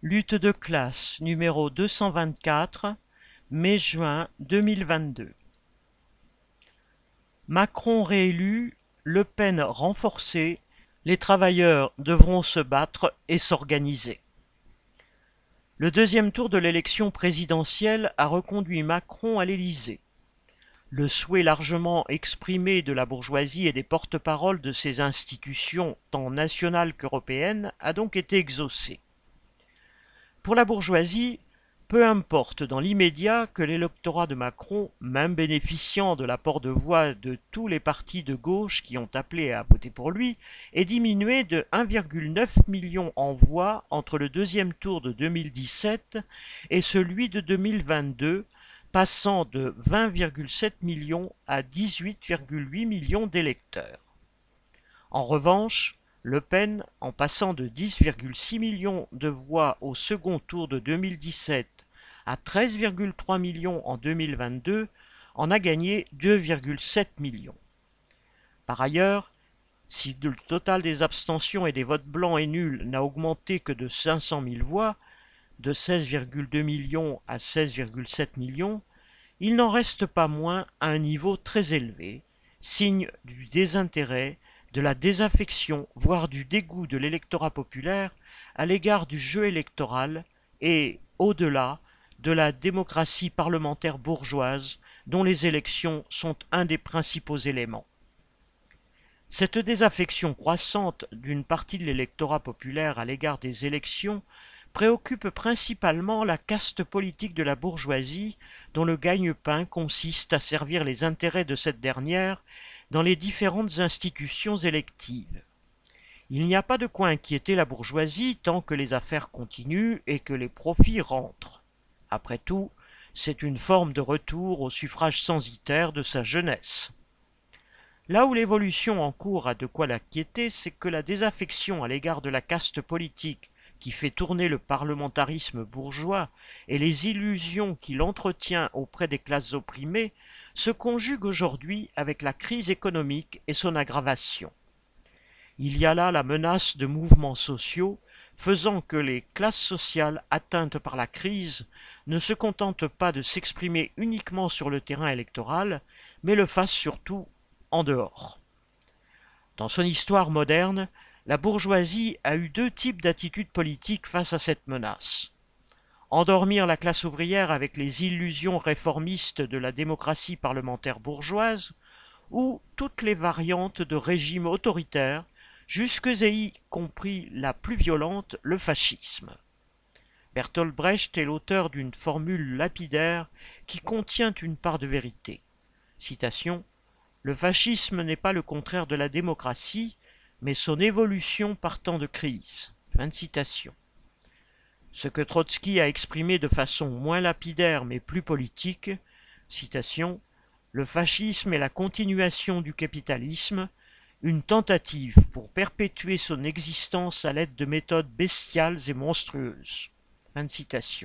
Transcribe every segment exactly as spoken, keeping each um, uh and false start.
Lutte de classe numéro deux cent vingt-quatre, mai-juin deux mille vingt-deux. Macron réélu, Le Pen renforcée, les travailleurs devront se battre et s'organiser. Le deuxième tour de l'élection présidentielle a reconduit Macron à l'Élysée. Le souhait largement exprimé de la bourgeoisie et des porte-paroles de ces institutions, tant nationales qu'européennes, a donc été exaucé. Pour la bourgeoisie, peu importe dans l'immédiat que l'électorat de Macron, même bénéficiant de l'apport de voix de tous les partis de gauche qui ont appelé à voter pour lui, ait diminué de un virgule neuf million en voix entre le deuxième tour de deux mille dix-sept et celui de deux mille vingt-deux, passant de vingt virgule sept millions à dix-huit virgule huit millions d'électeurs. En revanche, Le Pen, en passant de dix virgule six millions de voix au second tour de deux mille dix-sept à treize virgule trois millions en deux mille vingt-deux, en a gagné deux virgule sept millions. Par ailleurs, si le total des abstentions et des votes blancs et nuls n'a augmenté que de cinq cent mille voix, de seize virgule deux millions à seize virgule sept millions, il n'en reste pas moins à un niveau très élevé, signe du désintérêt, de la désaffection, voire du dégoût de l'électorat populaire à l'égard du jeu électoral et, au-delà, de la démocratie parlementaire bourgeoise dont les élections sont un des principaux éléments. Cette désaffection croissante d'une partie de l'électorat populaire à l'égard des élections préoccupe principalement la caste politique de la bourgeoisie dont le gagne-pain consiste à servir les intérêts de cette dernière dans les différentes institutions électives. Il n'y a pas de quoi inquiéter la bourgeoisie tant que les affaires continuent et que les profits rentrent. Après tout, c'est une forme de retour au suffrage censitaire de sa jeunesse. Là où l'évolution en cours a de quoi l'inquiéter, c'est que la désaffection à l'égard de la caste politique qui fait tourner le parlementarisme bourgeois et les illusions qu'il entretient auprès des classes opprimées se conjuguent aujourd'hui avec la crise économique et son aggravation. Il y a là la menace de mouvements sociaux faisant que les classes sociales atteintes par la crise ne se contentent pas de s'exprimer uniquement sur le terrain électoral, mais le fassent surtout en dehors. Dans son histoire moderne, la bourgeoisie a eu deux types d'attitudes politiques face à cette menace. Endormir la classe ouvrière avec les illusions réformistes de la démocratie parlementaire bourgeoise, ou toutes les variantes de régimes autoritaires, jusque et y compris la plus violente, le fascisme. Bertolt Brecht est l'auteur d'une formule lapidaire qui contient une part de vérité. Citation : « Le fascisme n'est pas le contraire de la démocratie, mais son évolution partant de crise. » Fin de citation. Ce que Trotsky a exprimé de façon moins lapidaire mais plus politique, citation : « Le fascisme est la continuation du capitalisme, une tentative pour perpétuer son existence à l'aide de méthodes bestiales et monstrueuses. » Fin de citation.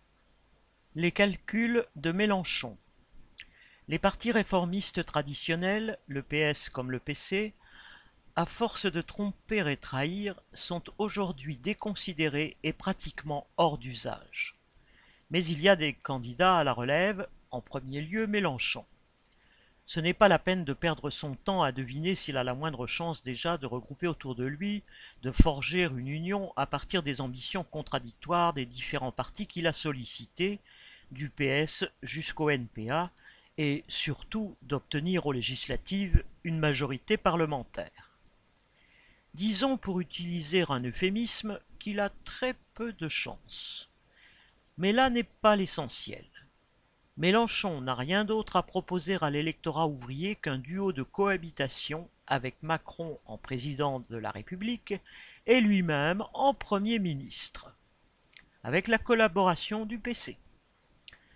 Les calculs de Mélenchon. Les partis réformistes traditionnels, le P S comme le P C, à force de tromper et trahir, sont aujourd'hui déconsidérés et pratiquement hors d'usage. Mais il y a des candidats à la relève, en premier lieu Mélenchon. Ce n'est pas la peine de perdre son temps à deviner s'il a la moindre chance déjà de regrouper autour de lui, de forger une union à partir des ambitions contradictoires des différents partis qu'il a sollicités, du P S jusqu'au N P A, et surtout d'obtenir aux législatives une majorité parlementaire. Disons, pour utiliser un euphémisme, qu'il a très peu de chance. Mais là n'est pas l'essentiel. Mélenchon n'a rien d'autre à proposer à l'électorat ouvrier qu'un duo de cohabitation avec Macron en président de la République et lui-même en Premier ministre, avec la collaboration du P C. Citation :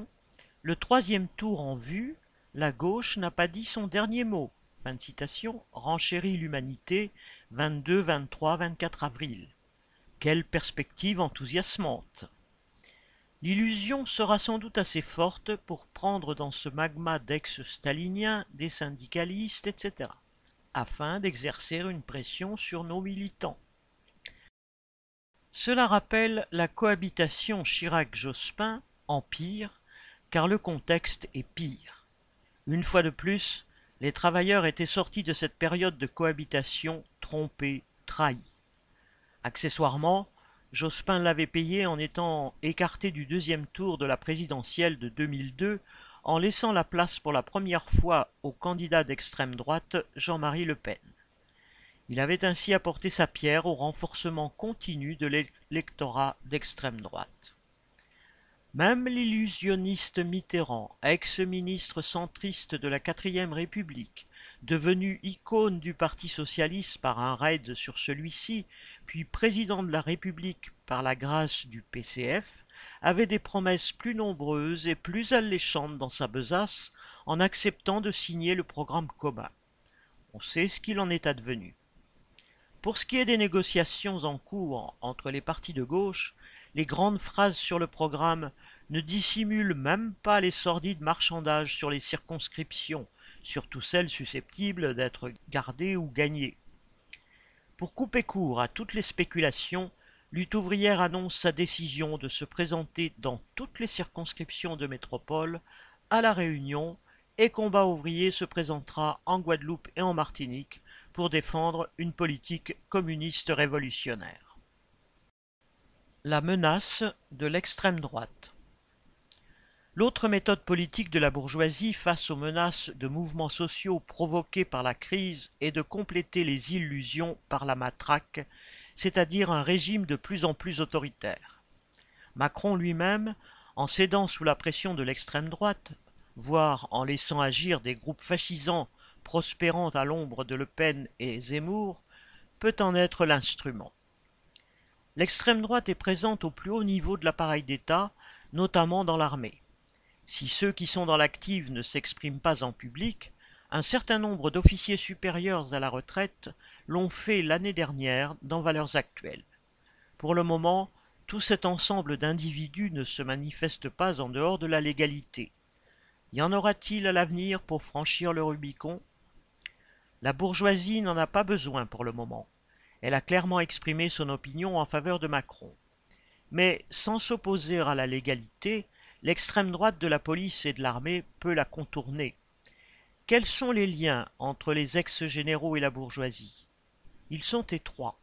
« Le troisième tour en vue, la gauche n'a pas dit son dernier mot. » Fin de citation, renchérit l'Humanité, vingt-deux, vingt-trois, vingt-quatre avril. Quelle perspective enthousiasmante! L'illusion sera sans doute assez forte pour prendre dans ce magma d'ex-staliniens des syndicalistes, et cetera, afin d'exercer une pression sur nos militants. Cela rappelle la cohabitation Chirac-Jospin en pire, car le contexte est pire. Une fois de plus, les travailleurs étaient sortis de cette période de cohabitation trompés, trahis. Accessoirement, Jospin l'avait payé en étant écarté du deuxième tour de la présidentielle de deux mille deux, en laissant la place pour la première fois au candidat d'extrême droite Jean-Marie Le Pen. Il avait ainsi apporté sa pierre au renforcement continu de l'électorat d'extrême droite. Même l'illusionniste Mitterrand, ex-ministre centriste de la quatrième République, devenu icône du Parti socialiste par un raid sur celui-ci, puis président de la République par la grâce du P C F, avait des promesses plus nombreuses et plus alléchantes dans sa besace en acceptant de signer le programme commun. On sait ce qu'il en est advenu. Pour ce qui est des négociations en cours entre les partis de gauche, les grandes phrases sur le programme ne dissimulent même pas les sordides marchandages sur les circonscriptions, surtout celles susceptibles d'être gardées ou gagnées. Pour couper court à toutes les spéculations, Lutte ouvrière annonce sa décision de se présenter dans toutes les circonscriptions de métropole, à La Réunion, et Combat ouvrier se présentera en Guadeloupe et en Martinique pour défendre une politique communiste révolutionnaire. La menace de l'extrême droite. L'autre méthode politique de la bourgeoisie face aux menaces de mouvements sociaux provoqués par la crise est de compléter les illusions par la matraque, c'est-à-dire un régime de plus en plus autoritaire. Macron lui-même, en cédant sous la pression de l'extrême droite, voire en laissant agir des groupes fascisants prospérant à l'ombre de Le Pen et Zemmour, peut en être l'instrument. L'extrême droite est présente au plus haut niveau de l'appareil d'État, notamment dans l'armée. Si ceux qui sont dans l'active ne s'expriment pas en public, un certain nombre d'officiers supérieurs à la retraite l'ont fait l'année dernière dans Valeurs actuelles. Pour le moment, tout cet ensemble d'individus ne se manifeste pas en dehors de la légalité. Y en aura-t-il à l'avenir pour franchir le Rubicon? La bourgeoisie n'en a pas besoin pour le moment. Elle a clairement exprimé son opinion en faveur de Macron. Mais sans s'opposer à la légalité, l'extrême droite de la police et de l'armée peut la contourner. Quels sont les liens entre les ex-généraux et la bourgeoisie? Ils sont étroits.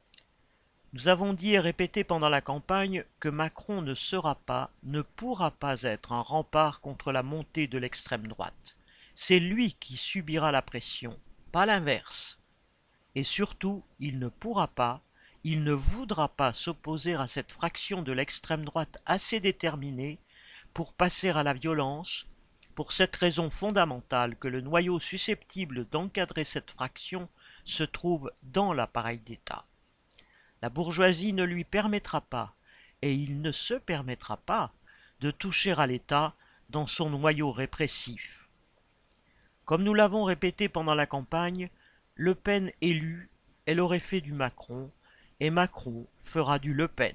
Nous avons dit et répété pendant la campagne que Macron ne sera pas, ne pourra pas être un rempart contre la montée de l'extrême droite. C'est lui qui subira la pression, pas l'inverse. Et surtout, il ne pourra pas, il ne voudra pas s'opposer à cette fraction de l'extrême droite assez déterminée pour passer à la violence, pour cette raison fondamentale que le noyau susceptible d'encadrer cette fraction se trouve dans l'appareil d'État. La bourgeoisie ne lui permettra pas, et il ne se permettra pas, de toucher à l'État dans son noyau répressif. Comme nous l'avons répété pendant la campagne, Le Pen élu, elle aurait fait du Macron, et Macron fera du Le Pen.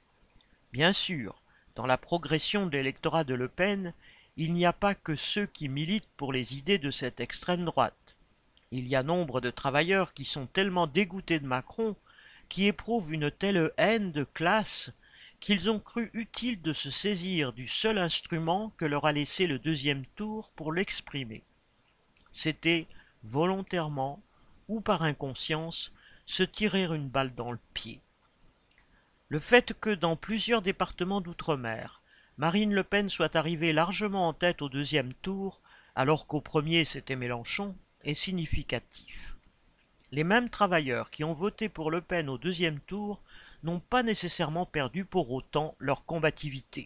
Bien sûr, dans la progression de l'électorat de Le Pen, il n'y a pas que ceux qui militent pour les idées de cette extrême droite. Il y a nombre de travailleurs qui sont tellement dégoûtés de Macron, qui éprouvent une telle haine de classe, qu'ils ont cru utile de se saisir du seul instrument que leur a laissé le deuxième tour pour l'exprimer. C'était, volontairement ou par inconscience, se tirer une balle dans le pied. Le fait que dans plusieurs départements d'outre-mer, Marine Le Pen soit arrivée largement en tête au deuxième tour, alors qu'au premier c'était Mélenchon, est significatif. Les mêmes travailleurs qui ont voté pour Le Pen au deuxième tour n'ont pas nécessairement perdu pour autant leur combativité.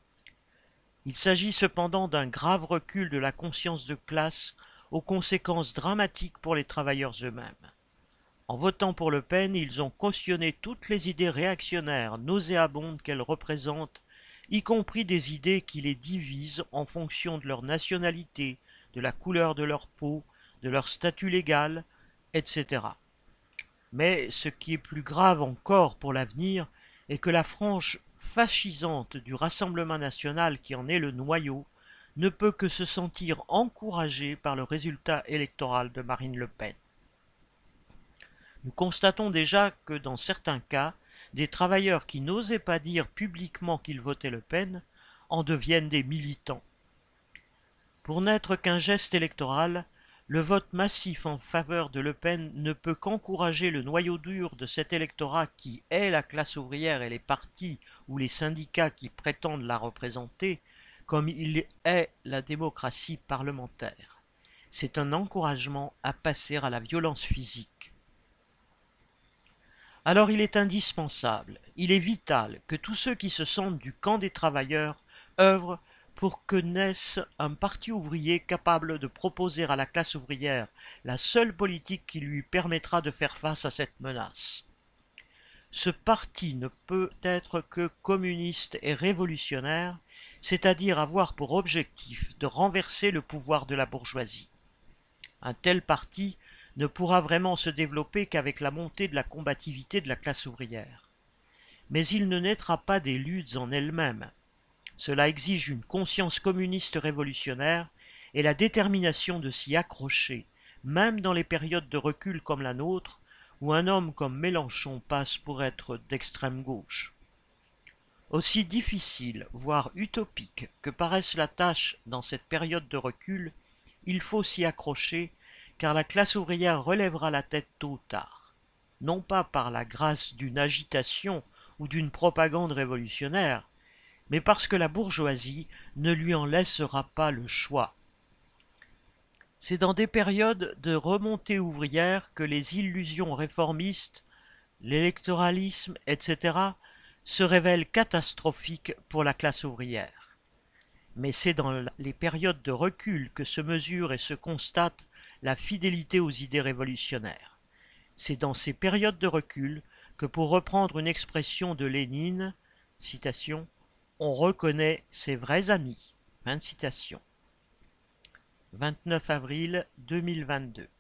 Il s'agit cependant d'un grave recul de la conscience de classe aux conséquences dramatiques pour les travailleurs eux-mêmes. En votant pour Le Pen, ils ont cautionné toutes les idées réactionnaires nauséabondes qu'elle représente, y compris des idées qui les divisent en fonction de leur nationalité, de la couleur de leur peau, de leur statut légal, et cetera. Mais ce qui est plus grave encore pour l'avenir est que la frange fascisante du Rassemblement national qui en est le noyau ne peut que se sentir encouragée par le résultat électoral de Marine Le Pen. Nous constatons déjà que dans certains cas, des travailleurs qui n'osaient pas dire publiquement qu'ils votaient Le Pen en deviennent des militants. Pour n'être qu'un geste électoral, le vote massif en faveur de Le Pen ne peut qu'encourager le noyau dur de cet électorat qui est la classe ouvrière et les partis ou les syndicats qui prétendent la représenter, comme il est la démocratie parlementaire. C'est un encouragement à passer à la violence physique. Alors il est indispensable, il est vital que tous ceux qui se sentent du camp des travailleurs œuvrent pour que naisse un parti ouvrier capable de proposer à la classe ouvrière la seule politique qui lui permettra de faire face à cette menace. Ce parti ne peut être que communiste et révolutionnaire, c'est-à-dire avoir pour objectif de renverser le pouvoir de la bourgeoisie. Un tel parti ne pourra vraiment se développer qu'avec la montée de la combativité de la classe ouvrière. Mais il ne naîtra pas des luttes en elles-mêmes. Cela exige une conscience communiste révolutionnaire et la détermination de s'y accrocher, même dans les périodes de recul comme la nôtre, où un homme comme Mélenchon passe pour être d'extrême gauche. Aussi difficile, voire utopique, que paraisse la tâche dans cette période de recul, il faut s'y accrocher, car la classe ouvrière relèvera la tête tôt ou tard, non pas par la grâce d'une agitation ou d'une propagande révolutionnaire, mais parce que la bourgeoisie ne lui en laissera pas le choix. C'est dans des périodes de remontée ouvrière que les illusions réformistes, l'électoralisme, et cetera se révèlent catastrophiques pour la classe ouvrière. Mais c'est dans les périodes de recul que se mesure et se constate la fidélité aux idées révolutionnaires. C'est dans ces périodes de recul que, pour reprendre une expression de Lénine, citation, on reconnaît ses vrais amis. Fin de citation. vingt-neuf avril deux mille vingt-deux.